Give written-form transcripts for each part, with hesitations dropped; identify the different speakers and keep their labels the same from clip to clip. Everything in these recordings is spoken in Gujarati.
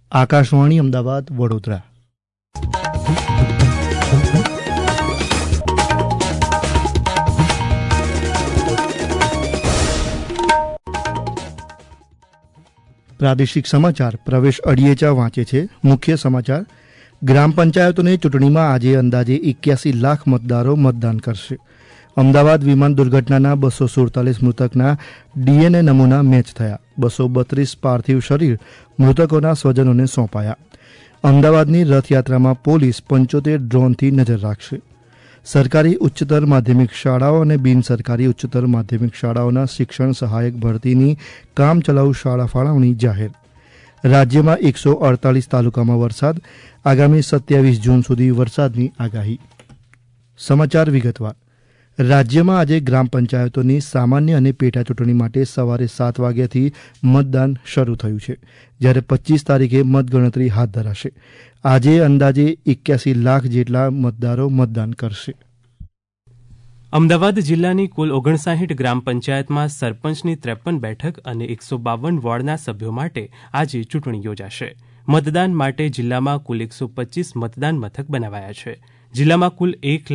Speaker 1: આકાશવાણી અમદાવાદ વડોદરા। પ્રાદેશિક સમાચાર પ્રવેશ અડિયેચા વાંચે છે। મુખ્ય સમાચાર। ગ્રામ પંચાયતોની ચૂંટણીમાં આજે અંદાજે 81 લાખ મતદારો મતદાન કરશે। અમદાવાદ વિમાન દુર્ઘટનાના 247 મૃતકના ડીએનએ નમૂના મેચ થયા। 232 પાર્થિવ શરીર મૃતકોના સ્વજનોને સોંપાયા। અમદાવાદની રથયાત્રામાં પોલીસ 75 ડ્રોનથી નજર રાખશે। સરકારી ઉચ્ચતર માધ્યમિક શાળાઓ અને બિન સરકારી ઉચ્ચતર માધ્યમિક શાળાઓના શિક્ષણ સહાયક ભરતીની કામચલાઉ શાળા ફાળવણી જાહેર। રાજ્યમાં 148 તાલુકામાં વરસાદ। આગામી 27 જૂન સુધી વરસાદની આગાહી। સમાચાર વિગતવાર। રાજ્યમાં આજે ગ્રામ પંચાયતોની સામાન્ય અને પેટા ચૂંટણી માટે સવારે 7 વાગ્યાથી મતદાન શરૂ થયું છે, જ્યારે 25 તારીખે મતગણતરી હાથ ધરાશે। આજે અંદાજે 81 લાખ જેટલા મતદારો મતદાન કરશે।
Speaker 2: અમદાવાદ જિલ્લાની કુલ 59 ગ્રામ પંચાયતમાં સરપંચની 53 બેઠક અને 152 વોર્ડના સભ્યો માટે આજે ચૂંટણી યોજાશે। મતદાન માટે જિલ્લામાં કુલ 125 મતદાન મથક બનાવાયા છે। જિલ્લામાં કુલ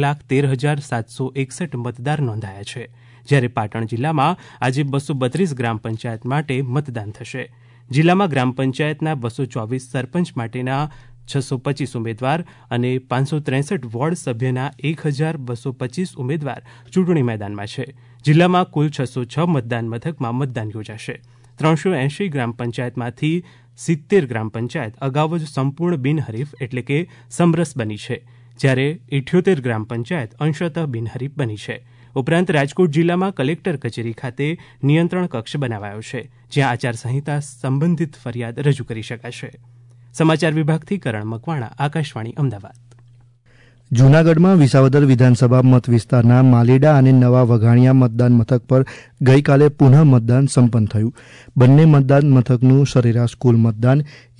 Speaker 2: 1,13,761 મતદાર નોંધાયા છે, જ્યારે પાટણ જિલ્લામાં આજે 232 ગ્રામ પંચાયત માટે મતદાન થશે। જિલ્લામાં ગ્રામ પંચાયતના 224 સરપંચ માટેના 625 ઉમેદવાર અને 563 વોર્ડ સભ્યના 1,225 ઉમેદવાર ચૂંટણી મેદાનમાં છે। જિલ્લામાં કુલ 606 મતદાન મથકમાં મતદાન યોજાશે। 380 ગ્રામ પંચાયતમાંથી 70 ગ્રામ પંચાયત અગાઉ જ સંપૂર્ણ બિનહરીફ એટલે કે સમરસ બની છે, જ્યારે 78 ગ્રામ પંચાયત અંશતઃ બિનહરીફ બની છે। ઉપરાંત રાજકોટ જિલ્લામાં કલેક્ટર કચેરી ખાતે નિયંત્રણ કક્ષ બનાવાયો છે, જ્યાં આચારસંહિતા સંબંધિત ફરિયાદ રજૂ કરી શકાશે। સમાચાર વિભાગથી કરણ મકવાણા, આકાશવાણી અમદાવાદ।
Speaker 1: જૂનાગઢમાં વિસાવદર વિધાનસભા મત વિસ્તારના માલીડા અને નવા વઘાણિયા મતદાન મથક પર ગઈકાલે પુનઃ મતદાન સંપન્ન થયું। બંને મતદાન મથકનું સરેરાશ કુલ મતદાન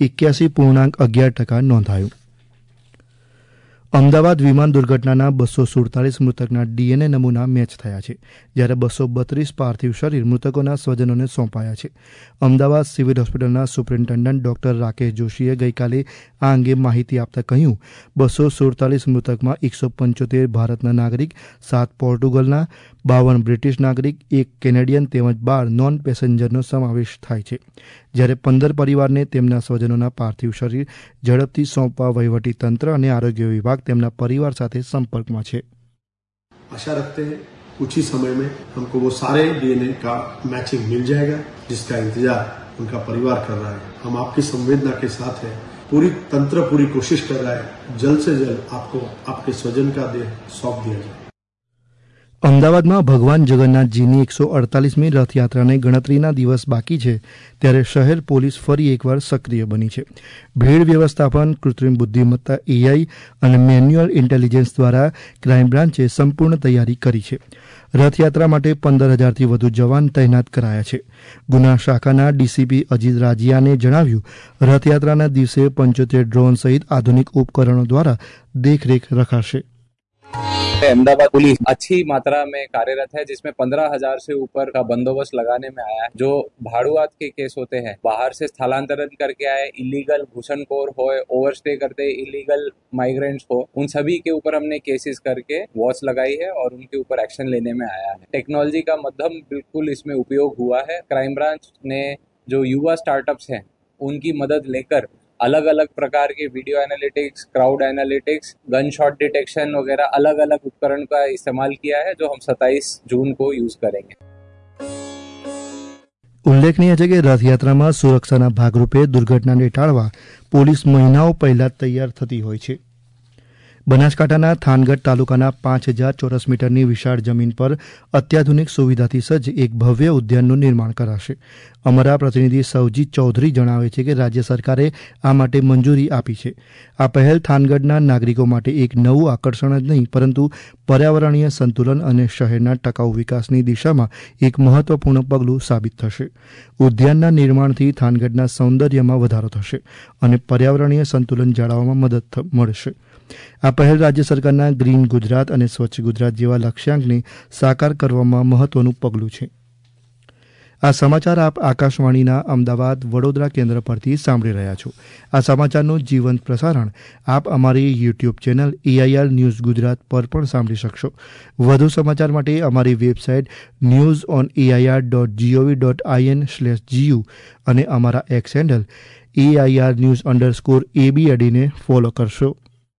Speaker 1: 81.11% નોંધાયું। અમદાવાદ વિમાન દુર્ઘટનાના 247 મૃતકના ડીએનએ નમૂના મેચ થયા છે, જ્યારે 232 પાર્થિવ શરીર મૃતકોના સ્વજનોને સોંપાયા છે। અમદાવાદ સિવિલ હોસ્પિટલના સુપ્રિન્ટેન્ડન્ટ ડોક્ટર રાકેશ જોશીએ ગઈકાલે આ અંગે માહિતી આપતા કહ્યું, 247 મૃતકમાં 175 ભારતના નાગરિક, 7 પોર્ટુગલના, 52 બ્રિટિશ નાગરિક, 1 કેનેડિયન તેમજ 12 નોન પેસેન્જરનો સમાવેશ થાય છે, જ્યારે 15 પરિવારને તેમના સ્વજનોના પાર્થિવ શરીર ઝડપથી સોંપવા વહીવટી તંત્ર અને આરોગ્ય વિભાગ તેમના પરિવાર સાથે સંपर्कમાં છે।
Speaker 3: आशा रखते हैं कुछ ही समय में हमको वो सारे डीएनए का मैचिंग मिल जाएगा, जिसका इंतजार उनका परिवार कर रहा है। हम आपकी संवेदना के साथ हैं। पूरी तंत्र पूरी कोशिश कर रहा है जल्द से जल्द आपको आपके स्वजन का देह सौंप दिया जाए।
Speaker 1: અમદાવાદમાં ભગવાન જગન્નાથજીની 148મી રથયાત્રાને ગણતરીના દિવસ બાકી છે, ત્યારે શહેર પોલીસ ફરી એકવાર સક્રિય બની છે। ભીડ વ્યવસ્થાપન, કૃત્રિમ બુદ્ધિમત્તા એઆઈ અને મેન્યુઅલ ઇન્ટેલિજન્સ દ્વારા ક્રાઇમ બ્રાન્ચે સંપૂર્ણ તૈયારી કરી છે। રથયાત્રા માટે 15,000થી વધુ જવાન તૈનાત કરાયા છે। ગુના શાખાના ડીસીપી અજીત રાજીયાને જણાવ્યું, રથયાત્રાના દિવસે 75 ડ્રોન સહિત આધુનિક ઉપકરણો દ્વારા દેખરેખ રખાશે।
Speaker 4: अहमदाबाद पुलिस अच्छी मात्रा में कार्यरत है, जिसमें 15,000 से ऊपर का बंदोबस्त लगाने में आया है। जो भाड़ुआत के केस होते हैं, बाहर से स्थलांतरण करके आए, इलीगल घुसनखोर हो, ओवरस्टे करते इलीगल माइग्रेंट्स हो, उन सभी के ऊपर हमने केसेस करके वॉच लगाई है और उनके ऊपर एक्शन लेने में आया है। टेक्नोलॉजी का मध्यम बिल्कुल इसमें उपयोग हुआ है। क्राइम ब्रांच ने जो युवा स्टार्टअप्स हैं, उनकी मदद लेकर अलग अलग प्रकार के video analytics, crowd analytics, gun shot detection वगैरह अलग अलग उपकरण का इस्तेमाल किया है, जो हम 27 जून को यूज करेंगे।
Speaker 1: ઉલ્લેખનીય છે કે રથયાત્રામાં સુરક્ષાના ભાગરૂપે દુર્ઘટનાને ટાળવા પોલીસ મહિનાઓ પહેલા તૈયાર થતી હોય છે। બનાસકાંઠાના થાનગઢ તાલુકાના 5,000 ચોરસ મીટરની વિશાળ જમીન પર અત્યાધુનિક સુવિધાથી સજ્જ એક ભવ્ય ઉદ્યાનનું નિર્માણ કરાશે। અમારા પ્રતિનિધિ સવજીત ચૌધરી જણાવે છે કે રાજ્ય સરકારે આ માટે મંજૂરી આપી છે। આ પહેલ થાનગઢના નાગરિકો માટે એક નવું આકર્ષણ જ નહીં, પરંતુ પર્યાવરણીય સંતુલન અને શહેરના ટકાઉ વિકાસની દિશામાં એક મહત્વપૂર્ણ પગલું સાબિત થશે। ઉદ્યાનના નિર્માણથી થાનગઢના સૌંદર્યમાં વધારો થશે અને પર્યાવરણીય સંતુલન જાળવવામાં મદદ મળશે। આ પહેલ રાજ્ય સરકારના ગ્રીન ગુજરાત અને સ્વચ્છ ગુજરાત જેવા લક્ષ્યાંકને સાકાર કરવામાં મહત્વનું પગલું છે। આ સમાચાર આપ આકાશવાણીના અમદાવાદ વડોદરા કેન્દ્ર પરથી સાંભળી રહ્યા છો. આ સમાચારનું જીવંત પ્રસારણ આપ અમારી YouTube channel AIR news Gujarat પર પણ સાંભળી શકશો. વધુ સમાચાર માટે અમારી વેબસાઇટ newsonAIR.gov.in/gu અને અમારા એક્સ હેન્ડલ AIR_news_AB ને ફોલો કરશો.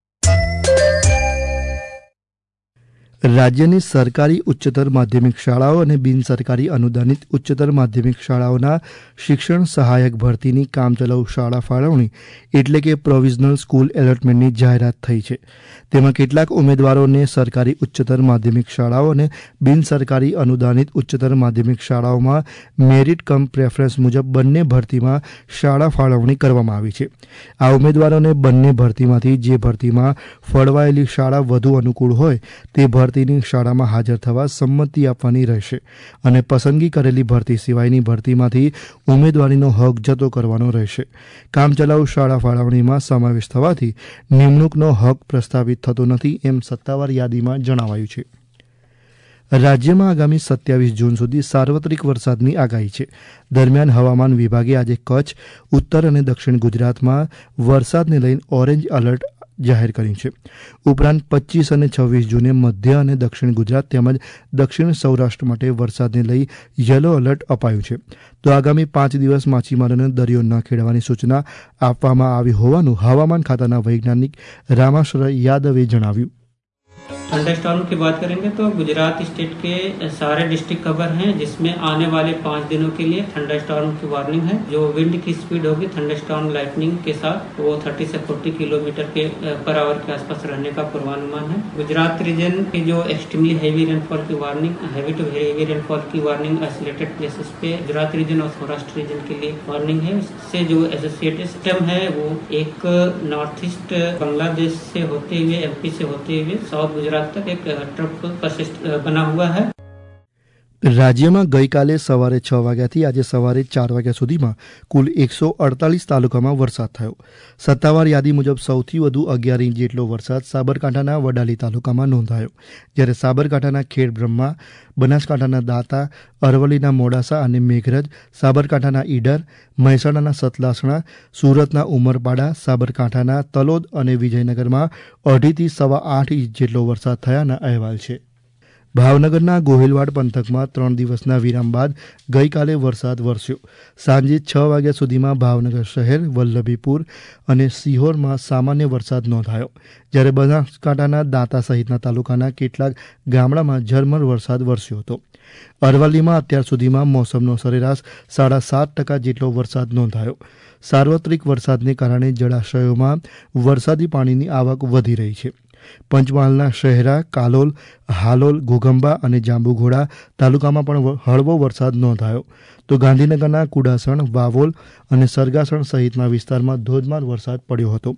Speaker 1: રાજ્યની સરકારી ઉચ્ચતર માધ્યમિક શાળાઓ અને બિનસરકારી અનુદાનિત ઉચ્ચતર માધ્યમિક શાળાઓના શિક્ષણ સહાયક ભરતીની કામચલાઉ શાળા ફાળવણી એટલે કે પ્રોવિઝનલ સ્કૂલ એલોટમેન્ટની જાહેરાત થઈ છે. તેમાં કેટલાક ઉમેદવારોને સરકારી ઉચ્ચતર માધ્યમિક શાળાઓ અને બિનસરકારી અનુદાનિત ઉચ્ચતર માધ્યમિક શાળાઓમાં મેરિટ કમ પ્રેફરન્સ મુજબ બંને ભરતીમાં શાળા ફાળવણી કરવામાં આવી છે. આ ઉમેદવારોને બંને ભરતીમાંથી જે ભરતીમાં ફળવાયેલી શાળા વધુ અનુકૂળ હોય તે ભરતીની શાળામાં હાજર થવા સંમતિ આપવાની રહેશે અને પસંદગી કરેલી ભરતી સિવાયની ભરતીમાંથી ઉમેદવારીનો હક જતો કરવાનો રહેશે. કામચલાઉ શાળા ફાળવણીમાં સમાવેશ થવાથી નિમણૂકનો હક પ્રસ્થાપિત થતો નથી એમ સત્તાવાર યાદીમાં જણાવાયું છે. રાજ્યમાં આગામી 27 જૂન સુધી સાર્વત્રિક વરસાદની આગાહી છે. દરમિયાન હવામાન વિભાગે આજે કચ્છ, ઉત્તર અને દક્ષિણ ગુજરાતમાં વરસાદને લઈને ઓરેન્જ એલર્ટ જાહેર કર્યું છે. ઉપરાંત 25 અને 26 જૂને મધ્ય અને દક્ષિણ ગુજરાત તેમજ દક્ષિણ સૌરાષ્ટ્ર માટે વરસાદને લઈ યલો એલર્ટ અપાયું છે. તો આગામી 5 દિવસ માછીમારોને દરિયો ન ખેડવાની સૂચના આપવામાં આવી હોવાનું હવામાન ખાતાના વૈજ્ઞાનિક રામાશ્રય યાદવે જણાવ્યું.
Speaker 5: थंडरस्टॉर्म की बात करेंगे तो गुजरात स्टेट के सारे डिस्ट्रिक्ट कवर हैं, जिसमें आने वाले 5 दिनों के लिए थंडरस्टॉर्म की वार्निंग है. जो विंड की स्पीड होगी थंडरस्टॉर्म लाइटनिंग के साथ वो 30 से 40 किलोमीटर के पर आवर के आसपास रहने का पूर्वानुमान है. गुजरात रीजन की जो एक्सट्रीमली हैवी रेनफॉल की warning, heavy to heavy rainfall की वार्निंग आइसोलेटेड प्लेसेस पे गुजरात रीजन और सौराष्ट्र रीजन के लिए वार्निंग है. इससे जो एसोसिएटेड सिस्टम है वो एक नॉर्थ ईस्ट बांग्लादेश से होते हुए MP से होते हुए साउथ गुजरात तक एक ट्रफ बना हुआ है.
Speaker 1: રાજ્યમાં ગઈકાલે સવારે 6 વાગ્યાથી આજે સવારે 4 વાગ્યા સુધીમાં કુલ 148 તાલુકામાં વરસાદ થયો. સત્તાવાર યાદી મુજબ સૌથી વધુ 11 ઇંચ જેટલો વરસાદ સાબરકાંઠાના વડાલી તાલુકામાં નોંધાયો, જ્યારે સાબરકાંઠાના ખેડબ્રહ્મા, બનાસકાંઠાના દાંતા, અરવલ્લીના મોડાસા અને મેઘરજ, સાબરકાંઠાના ઈડર, મહેસાણાના સતલાસણા, સુરતના ઉમરપાડા, સાબરકાંઠાના તલોદ અને વિજયનગરમાં 2.5 થી 8.25 ઇંચ જેટલો વરસાદ થયાના અહેવાલ છે. ભાવનગરના ગોહિલવાડ પંથકમાં 3 દિવસના વિરામ બાદ ગઈકાલે વરસાદ વરસ્યો. સાંજે 6 વાગ્યા સુધીમાં ભાવનગર શહેર, વલ્લભીપુર અને સિહોરમાં સામાન્ય વરસાદ નોંધાયો, જ્યારે બનાસકાંઠાના દાંતા સહિતના તાલુકાના કેટલાક ગામડામાં ઝરમર વરસાદ વરસ્યો હતો. અરવલ્લીમાં અત્યાર સુધીમાં મોસમનો સરેરાશ 7.5% જેટલો વરસાદ નોંધાયો. સાર્વત્રિક વરસાદને કારણે જળાશયોમાં વરસાદી પાણીની આવક વધી રહી છે. પંચમહાલના શહેરા, કાલોલ, હાલોલ, ઘોઘંબા અને જાંબુઘોડા તાલુકામાં પણ હળવો વરસાદ નોંધાયો. તો ગાંધીનગરના કુડાસણ, વાવોલ અને સરગાસણ સહિતના વિસ્તારમાં ધોધમાર વરસાદ પડ્યો હતો.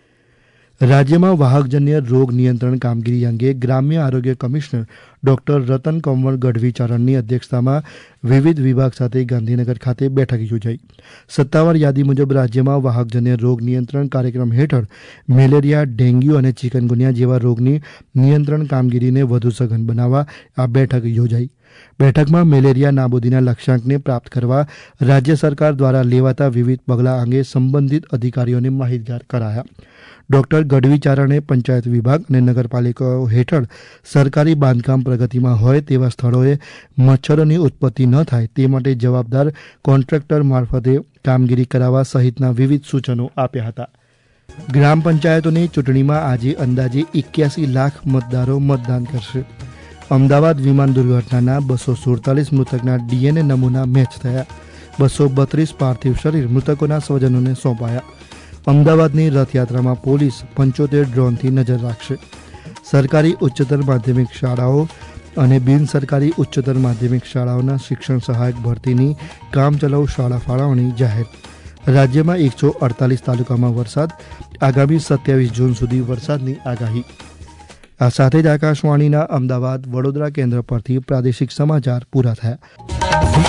Speaker 1: રાજ્યમાં વાહકજન્ય રોગ નિયંત્રણ કામગીરી અંગે ગ્રામ્ય આરોગ્ય કમિશનર ડોક્ટર રતન કંવર ગઢવી ચારણની અધ્યક્ષતામાં વિવિધ વિભાગ સાથે ગાંધીનગર ખાતે બેઠક યોજાઈ. સત્તાવાર યાદી મુજબ રાજ્યમાં વાહકજન્ય રોગ નિયંત્રણ કાર્યક્રમ હેઠળ મેલેરિયા, ડેન્ગ્યુ અને ચિકનગુનિયા જેવા રોગની નિયંત્રણ કામગીરીને વધુ સઘન બનાવવા આ બેઠક યોજાઈ. બેઠકમાં મેલેરિયા નાબૂદીના લક્ષ્યાંકને પ્રાપ્ત કરવા રાજ્ય સરકાર દ્વારા લેવાતા વિવિધ પગલાં અંગે સંબંધિત અધિકારીઓને માહિતગાર કરાયા. ડોક્ટર ગઢવી ચારણે પંચાયત વિભાગ અને નગરપાલિકાઓ હેઠળ સરકારી બાંધકામ પ્રગતિમાં હોય તેવા સ્થળોએ મચ્છરોની ઉત્પત્તિ ન થાય તે માટે જવાબદાર કોન્ટ્રાક્ટર મારફતે કામગીરી કરાવવા સહિતના વિવિધ સૂચનો આપ્યા હતા. ગ્રામ પંચાયતોની ચૂંટણીમાં આજે અંદાજે 81 લાખ મતદારો મતદાન કરશે. અમદાવાદ વિમાન દુર્ઘટનાના 247 મૃતકના DNA નમૂના મેચ થયા. 232 પાર્થિવ શરીર મૃતકોના સ્વજનોને સોંપાયા. અમદાવાદની રથયાત્રામાં પોલીસ 75 ડ્રોનથી નજર રાખશે. સરકારી ઉચ્ચતર માધ્યમિક શાળાઓ અને બિનસરકારી ઉચ્ચતર માધ્યમિક શાળાઓના શિક્ષણ સહાયક ભરતીની કામચલાઉ શાળા ફાળવણી જાહેર. રાજ્યમાં 148 તાલુકામાં વરસાદ. આગામી 27 જૂન સુધી વરસાદની આગાહી. આ સાથે જ આકાશવાણીના અમદાવાદ વડોદરા કેન્દ્ર પરથી પ્રાદેશિક સમાચાર પૂરા થયા.